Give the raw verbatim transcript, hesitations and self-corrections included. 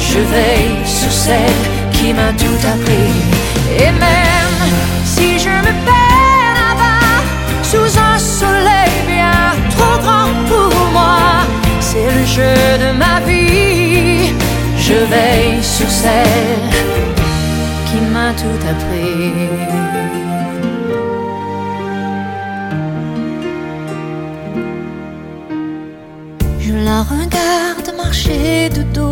Je veille sur celle qui m'a tout appris. Et même si je me perds là-bas, sous un soleil bien trop grand pour moi, c'est le jeu de ma vie. Je veille sur celle qui m'a tout appris. Je la regarde marcher de dos